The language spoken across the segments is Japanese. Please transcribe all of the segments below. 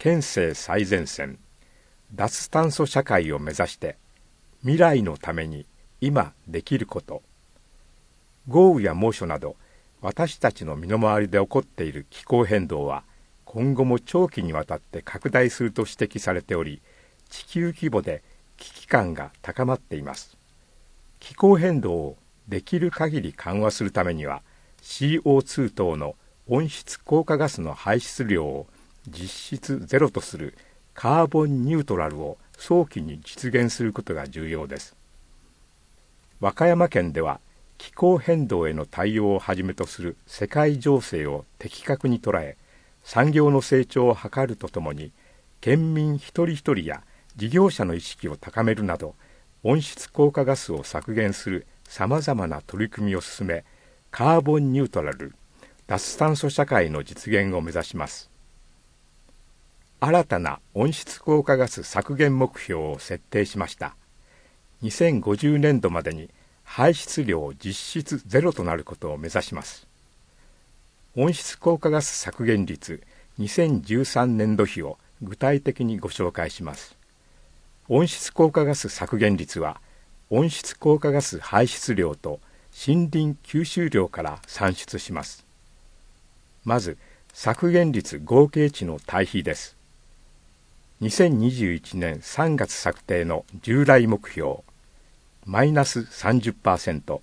県政最前線、脱炭素社会を目指して未来のために今できること。豪雨や猛暑など私たちの身の回りで起こっている気候変動は今後も長期にわたって拡大すると指摘されており、地球規模で危機感が高まっています。気候変動をできる限り緩和するためには CO2 等の温室効果ガスの排出量を実質ゼロとするカーボンニュートラルを早期に実現することが重要です。和歌山県では気候変動への対応をはじめとする世界情勢を的確に捉え、産業の成長を図るとともに県民一人一人や事業者の意識を高めるなど温室効果ガスを削減するさまざまな取り組みを進め、カーボンニュートラル、脱炭素社会の実現を目指します。新たな温室効果ガス削減目標を設定しました。2050年度までに排出量実質ゼロとなることを目指します。温室効果ガス削減率2013年度比を具体的にご紹介します。温室効果ガス削減率は温室効果ガス排出量と森林吸収量から算出します。まず削減率合計値の対比です。2021年3月策定の従来目標マイナス 30%、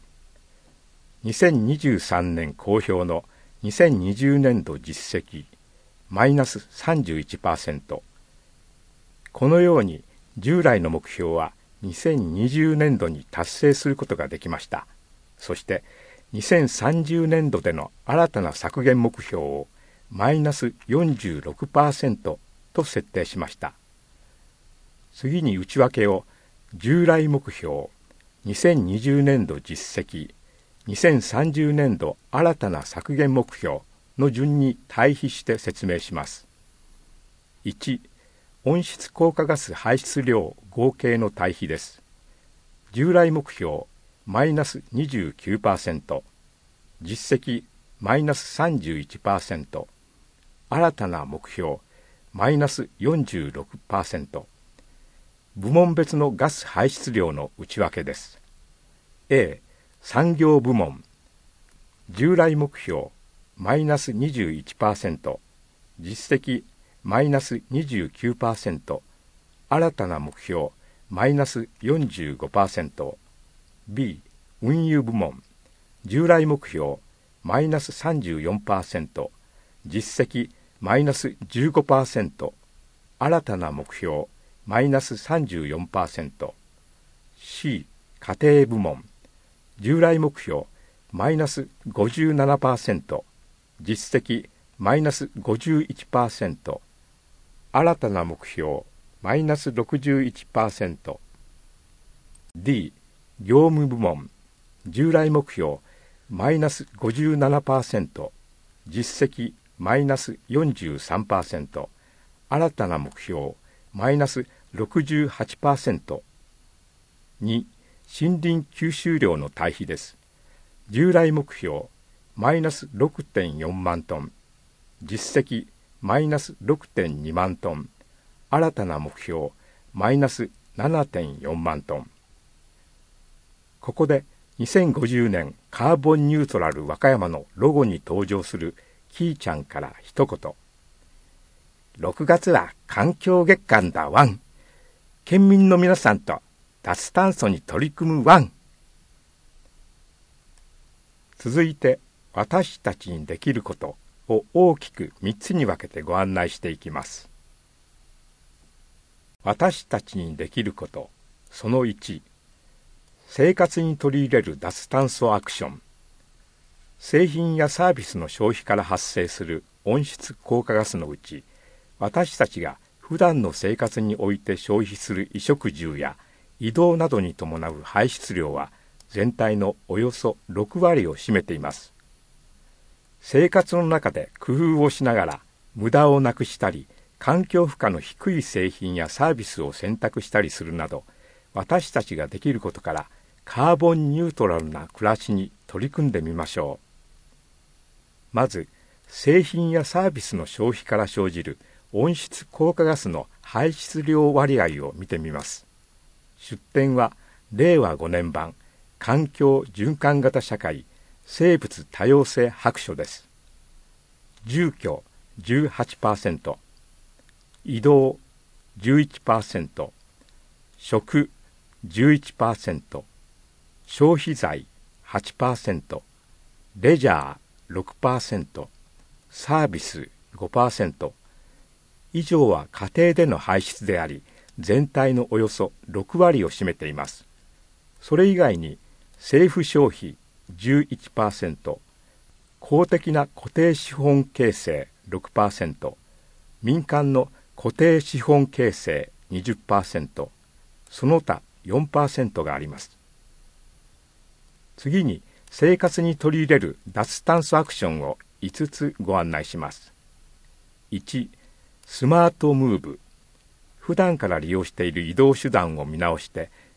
2023年公表の2020年度実績マイナス 31%。 このように従来の目標は2020年度に達成することができました。そして2030年度での新たな削減目標をマイナス 46% と設定しました。次に内訳を従来目標、2020年度実績、2030年度新たな削減目標の順に対比して説明します。1、温室効果ガス排出量合計の対比です。従来目標マイナス 29%、実績マイナス 31%、新たな目標マイナス 46%。部門別のガス排出量の内訳です。A、産業部門、従来目標マイナス 21%、実績マイナス 29%、新たな目標マイナス 45%。B、運輸部門、従来目標マイナス 34%、実績マイナス 15%、新たな目標マイナス 34%。 C、家庭部門、従来目標マイナス 57%、実績マイナス 51%、新たな目標マイナス 61%。 D、業務部門、従来目標マイナス 57%、実績マイナス 43%、新たな目標マイナス 68%。 2、森林吸収量の対比です。従来目標マイナス 6.4 万トン、実績マイナス 6.2 万トン、新たな目標マイナス 7.4 万トン。ここで2050年カーボンニュートラル和歌山のロゴに登場するキーちゃんから一言。6月は環境月間だワン。県民の皆さんと脱炭素に取り組むワン。続いて私たちにできることを大きく3つに分けてご案内していきます。私たちにできることその1、生活に取り入れる脱炭素アクション。製品やサービスの消費から発生する温室効果ガスのうち、私たちが普段の生活において消費する衣食住や移動などに伴う排出量は全体のおよそ6割を占めています。生活の中で工夫をしながら無駄をなくしたり、環境負荷の低い製品やサービスを選択したりするなど、私たちができることからカーボンニュートラルな暮らしに取り組んでみましょう。まず、製品やサービスの消費から生じる温室効果ガスの排出量割合を見てみます。出典は令和5年版環境循環型社会生物多様性白書です。住居 18%、移動 11%、食 11%、消費財 8%、レジャー 6%、サービス 5%、以上は家庭での排出であり、全体のおよそ6割を占めています。それ以外に政府消費 11%、公的な固定資本形成 6%、民間の固定資本形成 20%、その他 4% があります。次に生活に取り入れる脱炭素アクションを5つご案内します。1、スマートムーブ。普段から利用している移動手段を見直して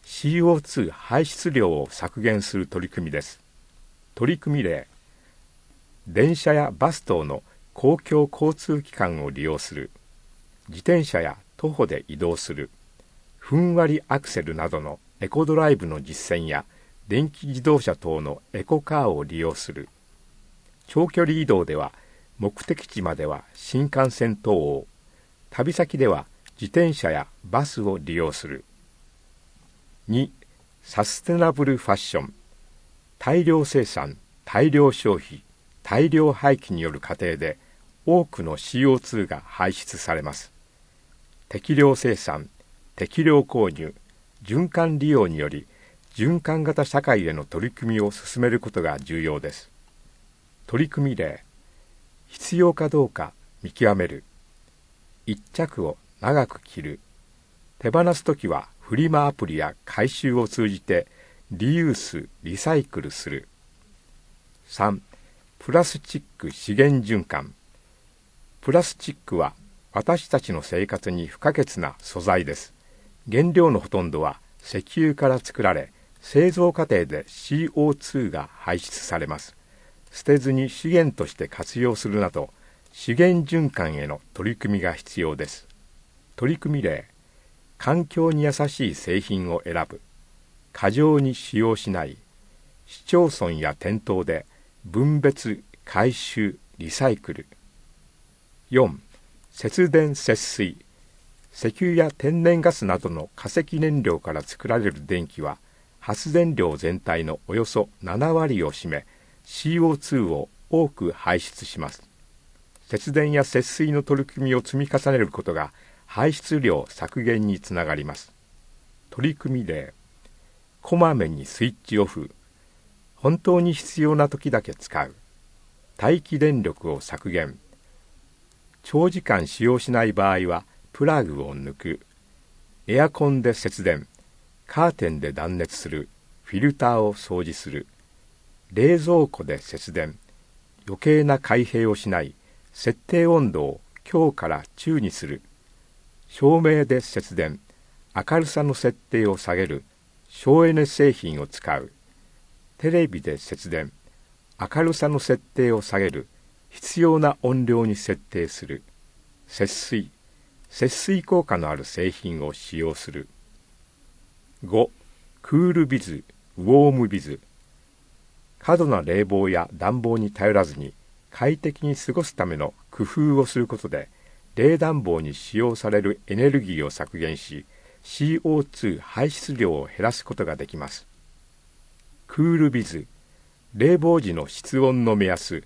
CO2 排出量を削減する取り組みです。取り組み例、電車やバス等の公共交通機関を利用する、自転車や徒歩で移動する、ふんわりアクセルなどのエコドライブの実践や電気自動車等のエコカーを利用する、長距離移動では目的地までは新幹線等を、旅先では自転車やバスを利用する。2、サステナブルファッション。大量生産、大量消費、大量廃棄による過程で多くの CO2 が排出されます。適量生産、適量購入、循環利用により循環型社会への取り組みを進めることが重要です。取り組み例、必要かどうか見極める。一着を長く着る。手放すときはフリマアプリや回収を通じてリユース・リサイクルする。3、プラスチック資源循環。プラスチックは私たちの生活に不可欠な素材です。原料のほとんどは石油から作られ、製造過程で CO2 が排出されます。捨てずに資源として活用するなど、資源循環への取り組みが必要です。取り組み例、環境に優しい製品を選ぶ。過剰に使用しない。市町村や店頭で分別、回収、リサイクル。4、節電節水。石油や天然ガスなどの化石燃料から作られる電気は、発電量全体のおよそ7割を占め、CO2 を多く排出します。節電や節水の取り組みを積み重ねることが排出量削減につながります。取り組み例、こまめにスイッチオフ。本当に必要な時だけ使う。待機電力を削減。長時間使用しない場合はプラグを抜く。エアコンで節電。カーテンで断熱する。フィルターを掃除する。冷蔵庫で節電。余計な開閉をしない。設定温度を強から中にする。照明で節電。明るさの設定を下げる。省エネ製品を使う。テレビで節電。明るさの設定を下げる。必要な音量に設定する。節水。節水効果のある製品を使用する。5. クールビズ、ウォームビズ。過度な冷房や暖房に頼らずに快適に過ごすための工夫をすることで、冷暖房に使用されるエネルギーを削減し、CO2 排出量を減らすことができます。クールビズ、冷房時の室温の目安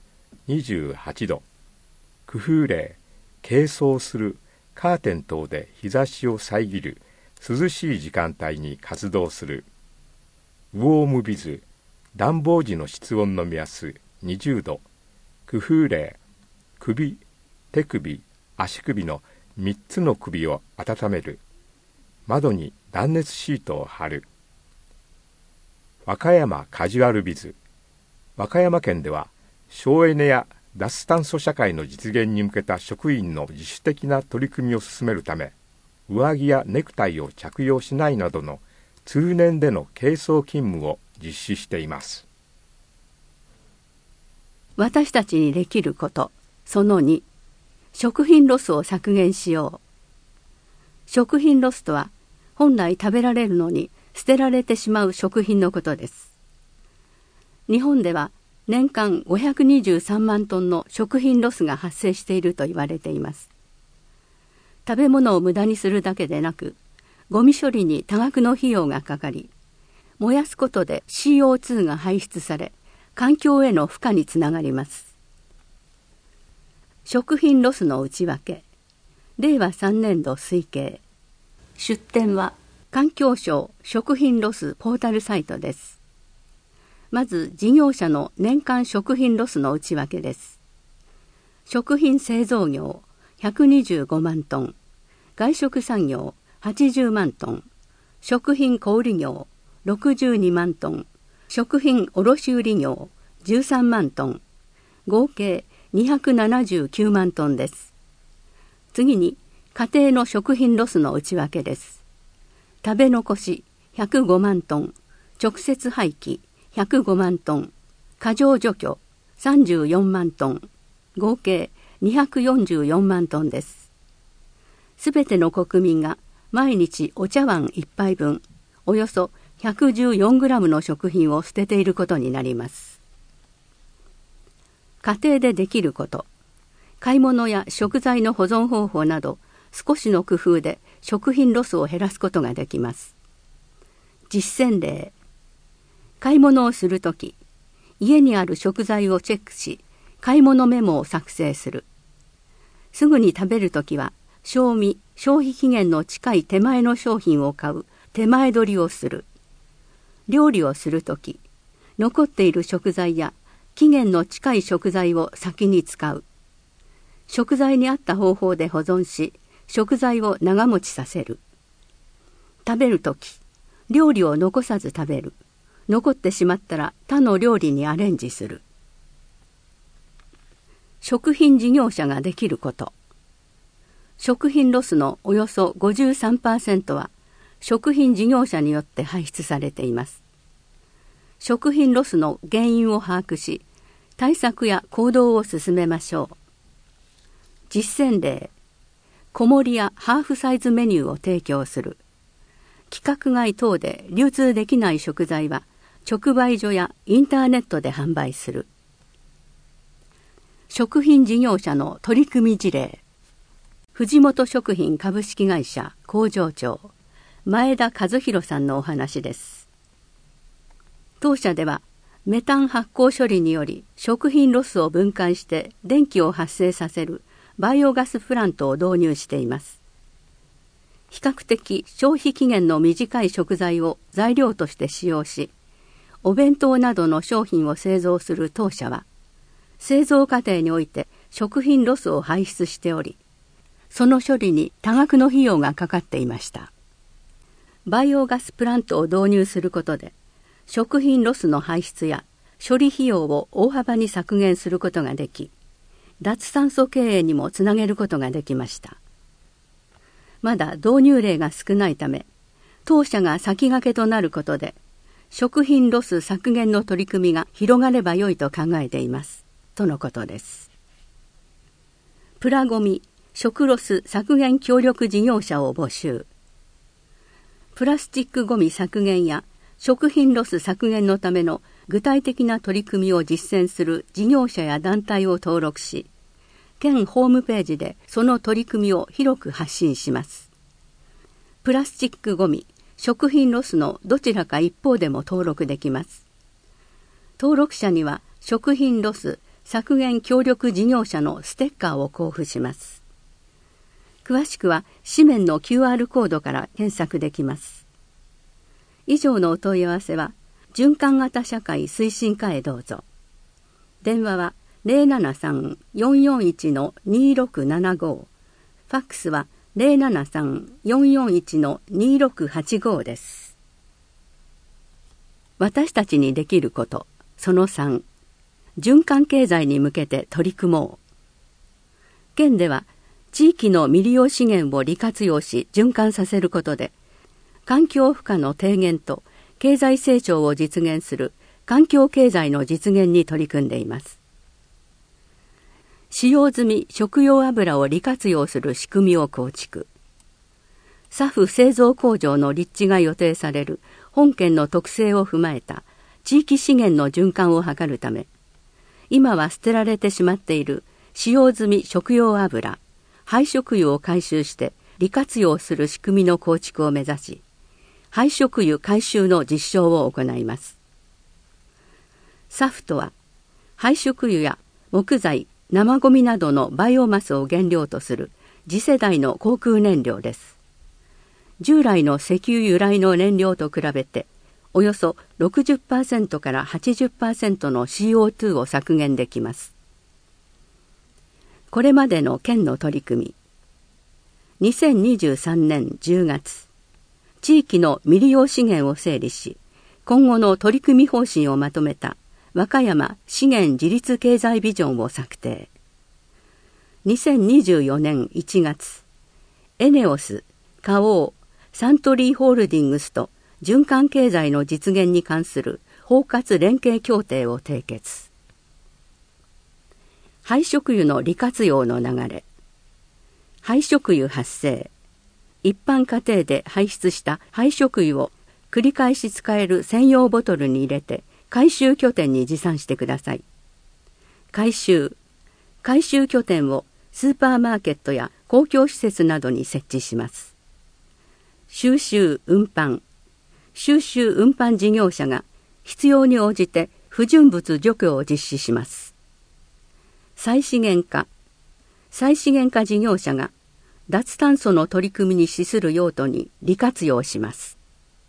28度。工夫例、軽装する、カーテン等で日差しを遮る、涼しい時間帯に活動する。ウォームビズ、暖房時の室温の目安20度。工夫例、首、手首、足首の3つの首を温める。窓に断熱シートを貼る。和歌山カジュアルビズ。和歌山県では省エネや脱炭素社会の実現に向けた職員の自主的な取り組みを進めるため、上着やネクタイを着用しないなどの通年での軽装勤務を実施しています。 私たちにできること、その2、 食品ロスを削減しよう。食品ロスとは、本来食べられるのに捨てられてしまう食品のことです。日本では年間523万トンの食品ロスが発生していると言われています。食べ物を無駄にするだけでなく、ゴミ処理に多額の費用がかかり、燃やすことで CO2 が排出され、環境への負荷につながります。食品ロスの内訳、令和3年度推計。出典は環境省食品ロスポータルサイトです。まず事業者の年間食品ロスの内訳です。食品製造業125万トン、外食産業80万トン、食品小売業62万トン、食品卸売業13万トン、合計279万トンです。次に家庭の食品ロスの内訳です。食べ残し105万トン、直接廃棄105万トン、過剰除去34万トン、合計244万トンです。すべての国民が毎日お茶碗1杯分、およそ114グラムの食品を捨てていることになります。家庭でできること、買い物や食材の保存方法など、少しの工夫で食品ロスを減らすことができます。実践例、買い物をするとき、家にある食材をチェックし、買い物メモを作成する。すぐに食べるときは、消費期限の近い手前の商品を買う手前取りをする。料理をするとき、残っている食材や期限の近い食材を先に使う。食材に合った方法で保存し、食材を長持ちさせる。食べるとき、料理を残さず食べる。残ってしまったら他の料理にアレンジする。食品事業者ができること。食品ロスのおよそ 53% は食品事業者によって排出されています。食品ロスの原因を把握し、対策や行動を進めましょう。実践例、小盛やハーフサイズメニューを提供する。規格外等で流通できない食材は直売所やインターネットで販売する。食品事業者の取り組み事例、藤本食品株式会社工場長前田和弘さんのお話です。当社ではメタン発酵処理により食品ロスを分解して電気を発生させるバイオガスプラントを導入しています。比較的消費期限の短い食材を材料として使用し、お弁当などの商品を製造する当社は、製造過程において食品ロスを排出しており、その処理に多額の費用がかかっていました。バイオガスプラントを導入することで、食品ロスの排出や処理費用を大幅に削減することができ、脱炭素経営にもつなげることができました。まだ導入例が少ないため、当社が先駆けとなることで、食品ロス削減の取り組みが広がればよいと考えています。とのことです。プラゴミ食ロス削減協力事業者を募集。プラスチックごみ削減や食品ロス削減のための具体的な取り組みを実践する事業者や団体を登録し、県ホームページでその取り組みを広く発信します。プラスチックごみ、食品ロスのどちらか一方でも登録できます。登録者には食品ロス削減協力事業者のステッカーを交付します。詳しくは紙面の QR コードから検索できます。以上のお問い合わせは循環型社会推進課へどうぞ。電話は 073-441-2675、ファックスは 073-441-2685 です。私たちにできること、その3、循環経済に向けて取り組もう。県では地域の未利用資源を利活用し循環させることで、環境負荷の低減と経済成長を実現する環境経済の実現に取り組んでいます。 使用済み食用油を利活用する仕組みを構築。SAF製造工場の立地が予定される本県の特性を踏まえた地域資源の循環を図るため、今は捨てられてしまっている使用済み食用油、廃食油を回収して利活用する仕組みの構築を目指し、廃食油回収の実証を行います。SAFとは、廃食油や木材、生ゴミなどのバイオマスを原料とする次世代の航空燃料です。従来の石油由来の燃料と比べて、およそ 60% から 80% の CO2 を削減できます。これまでの県の取り組み。2023年10月、地域の未利用資源を整理し、今後の取り組み方針をまとめた和歌山資源自立経済ビジョンを策定。2024年1月、エネオス、花王、サントリーホールディングスと循環経済の実現に関する包括連携協定を締結。廃食油の利活用の流れ。廃食油発生。一般家庭で排出した廃食油を繰り返し使える専用ボトルに入れて回収拠点に持参してください。回収拠点をスーパーマーケットや公共施設などに設置します。収集運搬事業者が必要に応じて不純物除去を実施します。再資源化事業者が脱炭素の取り組みに資する用途に利活用します。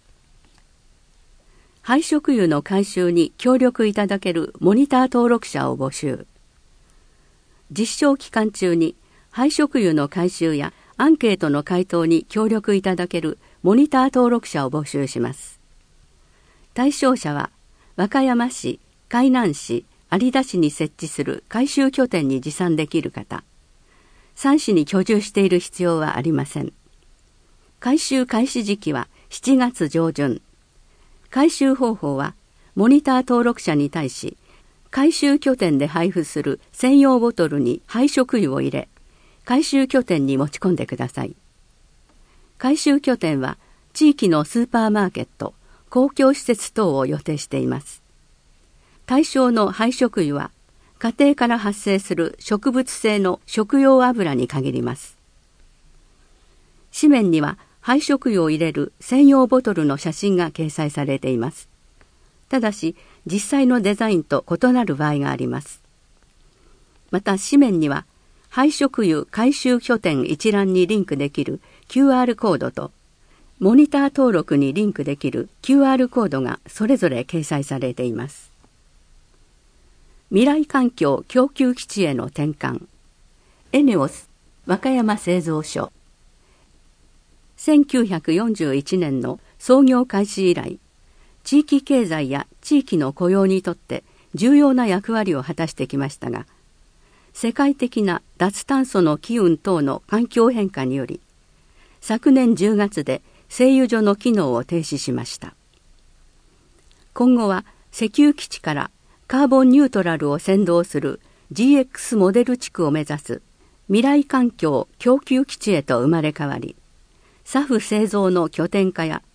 廃食油の回収に協力いただけるモニター登録者を募集。実証期間中に廃食油の回収やアンケートの回答に協力いただけるモニター登録者を募集します。対象者は和歌山市、海南市、有田市に設置する回収拠点に持参できる方、3市に居住している必要はありません。回収開始時期は7月上旬。回収方法はモニター登録者に対し、回収拠点で配布する専用ボトルに廃食油を入れ、回収拠点に持ち込んでください。回収拠点は地域のスーパーマーケット、公共施設等を予定しています。対象の廃食油は家庭から発生する植物性の食用油に限ります。紙面には廃食油を入れる専用ボトルの写真が掲載されています。ただし実際のデザインと異なる場合があります。また紙面には廃食油回収拠点一覧にリンクできる QR コードとモニター登録にリンクできる QR コードがそれぞれ掲載されています。未来環境供給基地への転換。エネオス和歌山製造所。1941年の創業開始以来、地域経済や地域の雇用にとって重要な役割を果たしてきましたが、世界的な脱炭素の機運等の環境変化により、昨年10月で製油所の機能を停止しました。今後は石油基地からカーボンニュートラルを先導する GX モデル地区を目指す未来環境供給基地へと生まれ変わり、SAF製造の拠点化や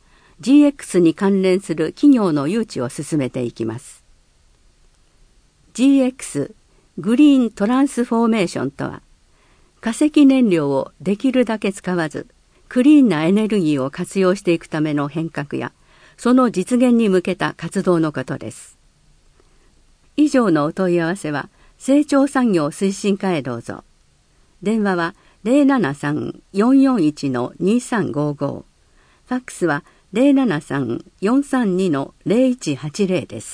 GX に関連する企業の誘致を進めていきます。GXグリーントランスフォーメーションとは、化石燃料をできるだけ使わず、クリーンなエネルギーを活用していくための変革や、その実現に向けた活動のことです。以上のお問い合わせは、成長産業推進課へどうぞ。電話は 073-441-2355。ファックスは 073-432-0180 です。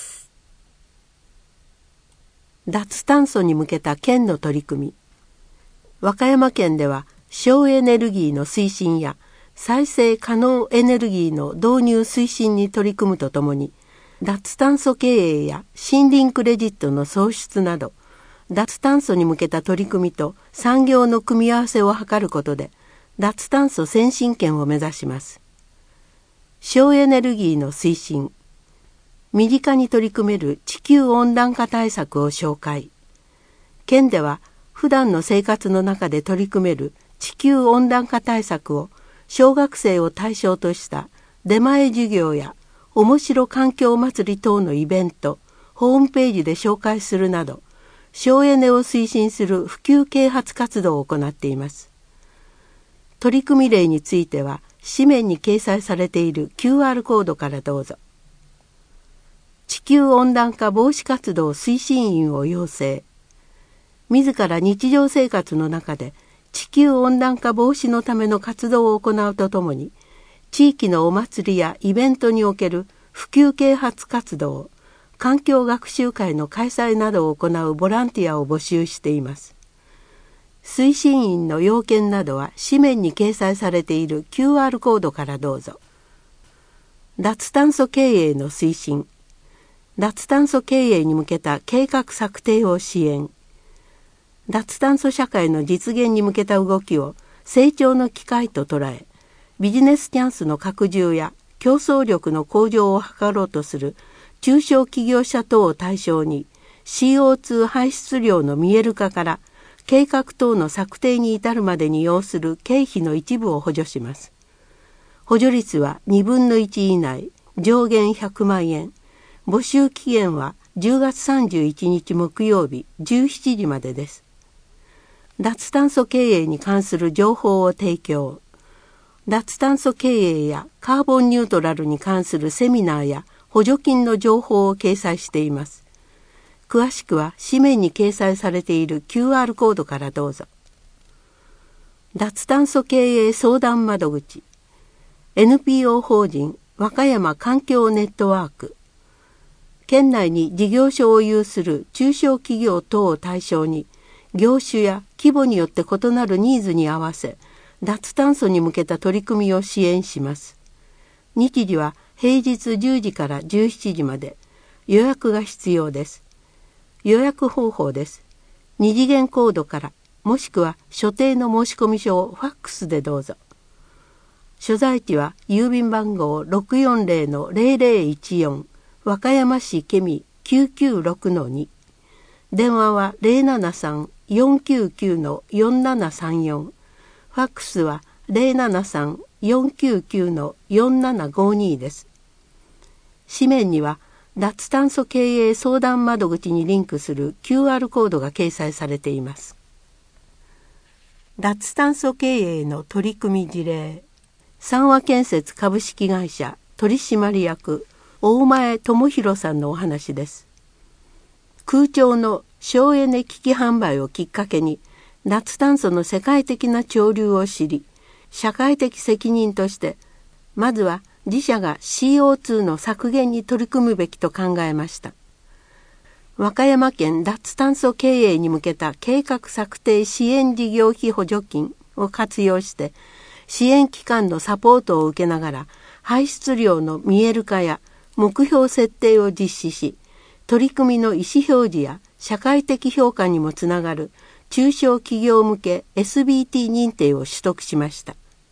脱炭素に向けた県の取り組み。和歌山県では省エネルギーの推進や再生可能エネルギーの導入推進に取り組むとともに、脱炭素経営や森林クレジットの創出など、脱炭素に向けた取り組みと産業の組み合わせを図ることで、脱炭素先進県を目指します。省エネルギーの推進。身近に取り組める地球温暖化対策を紹介。県では普段の生活の中で取り組める地球温暖化対策を小学生を対象とした出前授業や面白環境祭り等のイベント、ホームページで紹介するなど、省エネを推進する普及啓発活動を行っています。取り組み例については、紙面に掲載されている QR コードからどうぞ。地球温暖化防止活動推進員を養成。自ら日常生活の中で地球温暖化防止のための活動を行うとともに、地域のお祭りやイベントにおける普及啓発活動、環境学習会の開催などを行うボランティアを募集しています。推進員の要件などは紙面に掲載されている QR コードからどうぞ。脱炭素経営の推進。脱炭素経営に向けた計画策定を支援。脱炭素社会の実現に向けた動きを成長の機会と捉え、ビジネスチャンスの拡充や競争力の向上を図ろうとする中小企業者等を対象に CO2 排出量の見える化から計画等の策定に至るまでに要する経費の一部を補助します。補助率は2分の1以内、上限100万円。募集期限は10月31日木曜日17時までです。脱炭素経営に関する情報を提供。脱炭素経営やカーボンニュートラルに関するセミナーや補助金の情報を掲載しています。詳しくは紙面に掲載されている QR コードからどうぞ。脱炭素経営相談窓口。NPO 法人和歌山環境ネットワーク。県内に事業所を有する中小企業等を対象に、業種や規模によって異なるニーズに合わせ、脱炭素に向けた取り組みを支援します。日時は平日10時から17時まで。予約が必要です。予約方法です。2次元コードからもしくは所定の申込書をファックスでどうぞ。所在地は郵便番号 640-0014 和歌山市ケミ 996-2。電話は 073-499-4734。ファックスは 073-499-4752 です。紙面には脱炭素経営相談窓口にリンクする QR コードが掲載されています。脱炭素経営の取り組み事例。三和建設株式会社取締役大前智弘さんのお話です。空調の省エネ機器販売をきっかけに脱炭素の世界的な潮流を知り、社会的責任としてまずは自社が CO2 の削減に取り組むべきと考えました。和歌山県脱炭素経営に向けた計画策定支援事業費補助金を活用して支援機関のサポートを受けながら排出量の見える化や目標設定を実施し、取り組みの意思表示や社会的評価にもつながる中小企業向け SBT 認定を取得しました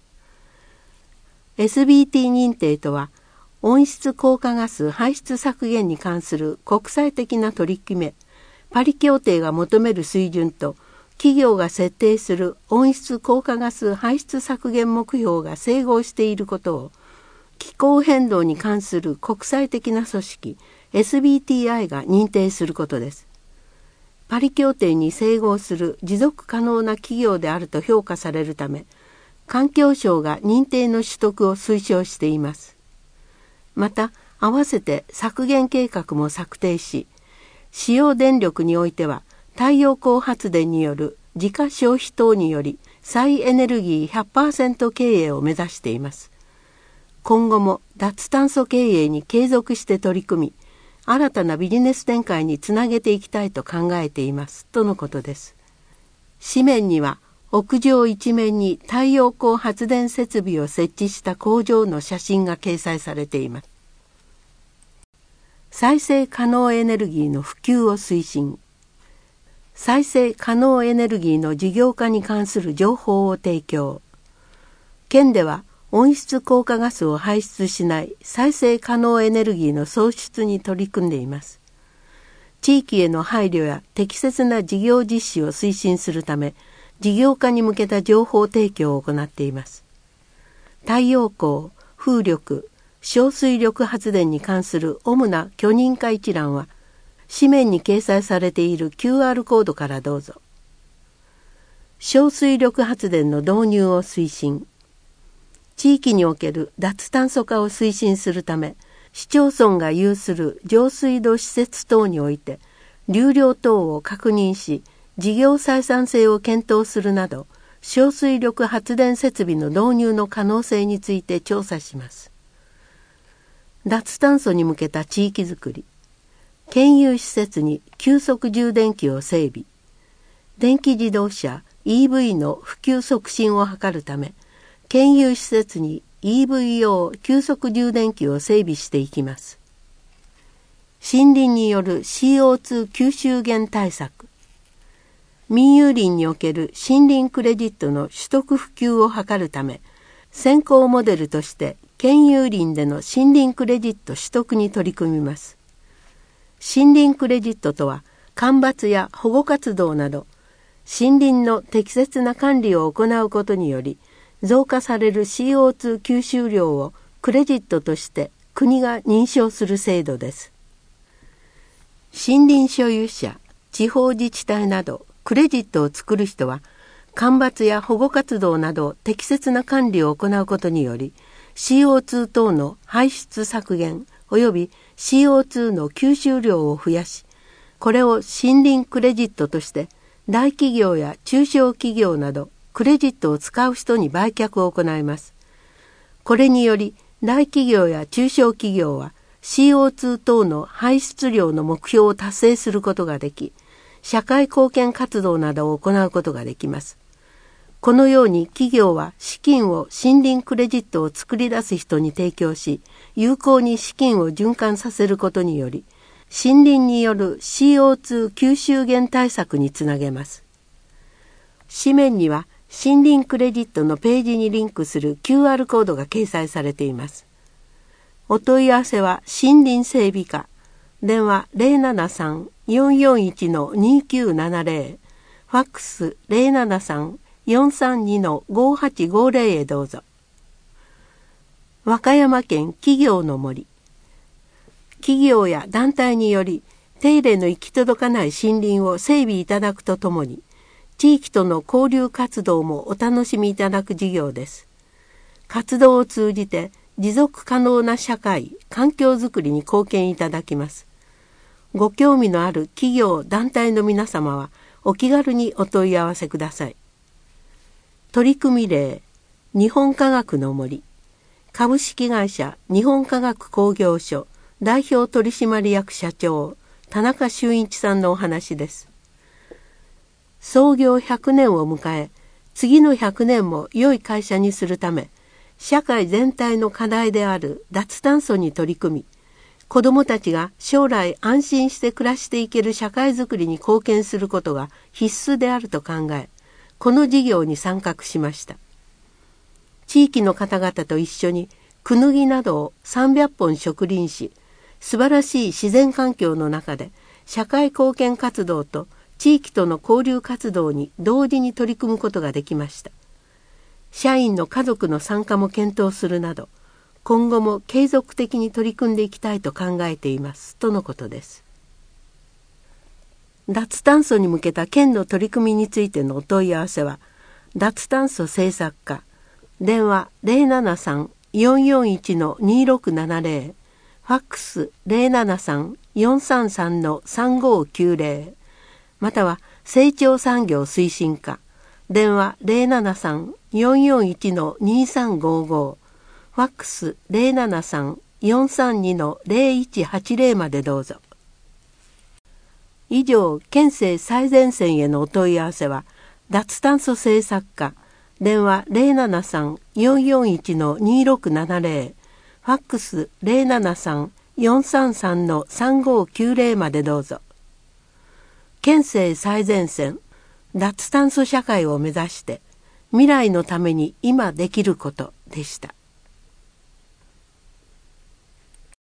。SBT 認定とは、温室効果ガス排出削減に関する国際的な取り決め、パリ協定が求める水準と、企業が設定する温室効果ガス排出削減目標が整合していることを、気候変動に関する国際的な組織 SBTI が認定することです。パリ協定に整合する持続可能な企業であると評価されるため、環境省が認定の取得を推奨しています。また、合わせて削減計画も策定し、使用電力においては太陽光発電による自家消費等により再エネルギー 100% 経営を目指しています。今後も脱炭素経営に継続して取り組み、新たなビジネス展開につなげていきたいと考えていますとのことです。紙面には屋上一面に太陽光発電設備を設置した工場の写真が掲載されています。再生可能エネルギーの普及を推進。再生可能エネルギーの事業化に関する情報を提供。県では温室効果ガスを排出しない再生可能エネルギーの創出に取り組んでいます。 地域への配慮や適切な事業実施を推進するため、事業化に向けた情報提供を行っています。太陽光、風力、小水力発電に関する主な許認可一覧は、紙面に掲載されている QR コードからどうぞ。小水力発電の導入を推進。地域における脱炭素化を推進するため、市町村が有する上水道施設等において、流量等を確認し、事業採算性を検討するなど、小水力発電設備の導入の可能性について調査します。脱炭素に向けた地域づくり。県有施設に急速充電器を整備。電気自動車 EV の普及促進を図るため、県有施設に EV 用急速充電器を整備していきます。森林による CO2 吸収減対策。民有林における森林クレジットの取得普及を図るため、先行モデルとして県有林での森林クレジット取得に取り組みます。森林クレジットとは、間伐や保護活動など、森林の適切な管理を行うことにより、増加される CO2 吸収量をクレジットとして国が認証する制度です。森林所有者、地方自治体などクレジットを作る人は、間伐や保護活動など適切な管理を行うことにより、CO2 等の排出削減及び CO2 の吸収量を増やし、これを森林クレジットとして大企業や中小企業などクレジットを使う人に売却を行います。これにより大企業や中小企業は CO2 等の排出量の目標を達成することができ、社会貢献活動などを行うことができます。このように企業は資金を森林クレジットを作り出す人に提供し、有効に資金を循環させることにより、森林による CO2 吸収減対策につなげます。紙面には森林クレジットのページにリンクする QR コードが掲載されています。お問い合わせは森林整備課、電話 073-441-2970、ファックス 073-432-5850 へどうぞ。和歌山県企業の森。企業や団体により手入れの行き届かない森林を整備いただくとともに、地域との交流活動もお楽しみいただく事業です。活動を通じて持続可能な社会・環境づくりに貢献いただきます。ご興味のある企業・団体の皆様はお気軽にお問い合わせください。取組例、日本科学の森。株式会社日本科学工業所代表取締役社長田中俊一さんのお話です。創業100年を迎え、次の100年も良い会社にするため、社会全体の課題である脱炭素に取り組み、子どもたちが将来安心して暮らしていける社会づくりに貢献することが必須であると考え、この事業に参画しました。地域の方々と一緒にクヌギなどを300本植林し、素晴らしい自然環境の中で社会貢献活動と地域との交流活動に同時に取り組むことができました。社員の家族の参加も検討するなど、今後も継続的に取り組んでいきたいと考えていますとのことです。脱炭素に向けた県の取り組みについてのお問い合わせは、脱炭素政策課、電話 073-441-2670、ファックス 073-433-3590、または成長産業推進課、電話 073-441-2355、ファックス 073-432-0180 までどうぞ。以上、県政最前線へのお問い合わせは、脱炭素政策課、電話 073-441-2670、ファックス 073-433-3590 までどうぞ。県政最前線、脱炭素社会を目指して、未来のために今できることでした。